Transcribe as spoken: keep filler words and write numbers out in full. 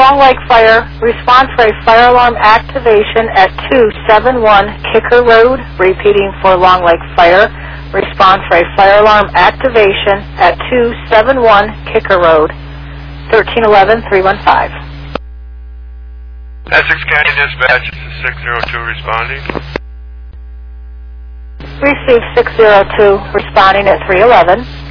Long Lake Fire, response for a fire alarm activation at two seventy-one Kicker Road. Repeating for Long Lake Fire, response for a fire alarm activation at two seventy-one Kicker Road. thirteen eleven, three one five. Essex County Dispatch, this is six zero two responding. Receive six zero two, responding at three eleven.